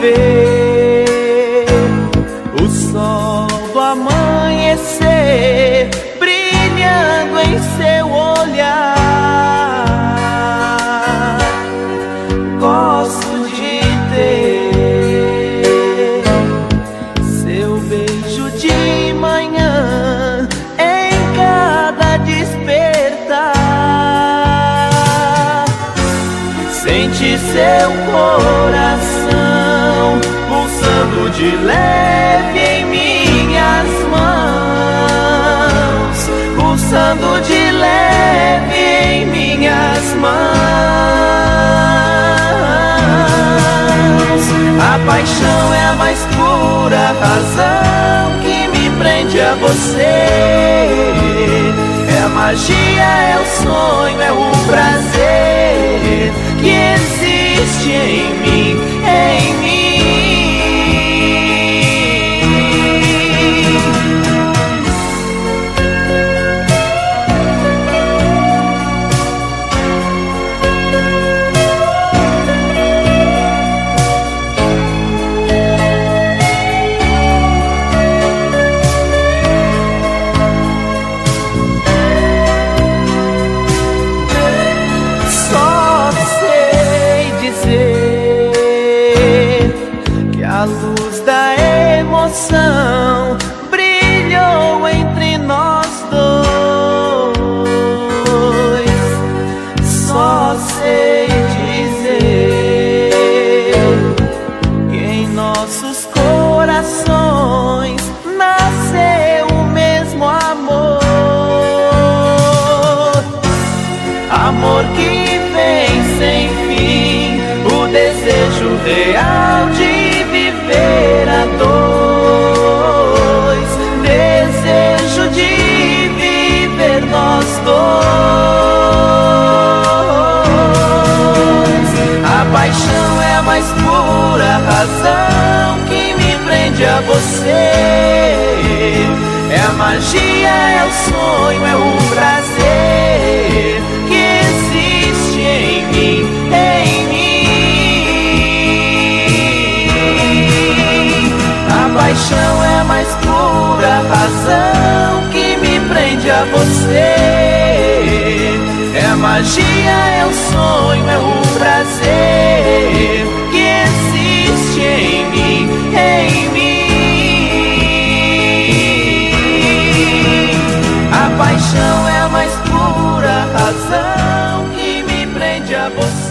ver o sol do amanhecer brilhando em seu olhar. Gosto de ter seu beijo de manhã em cada despertar. Sente seu coração pulsando de leve em minhas mãos, pulsando de leve em minhas mãos. A paixão é a mais pura razão que me prende a você. É a magia, é o sonho, é o prazer que existe em mim, em mim. A luz da emoção brilhou entre nós dois. Só sei dizer que em nossos corações nasceu o mesmo amor. Amor que vem sem fim, o desejo real de viver a dois, desejo de viver nós dois. A paixão é a mais pura razão que me prende a você. É a magia, é o sonho, é o prazer que existe em mim, em mim. A paixão é a mais pura razão que me prende a você. É a magia, é o sonho, é o prazer que existe em mim, em mim. A paixão é a mais pura razão que me prende a você.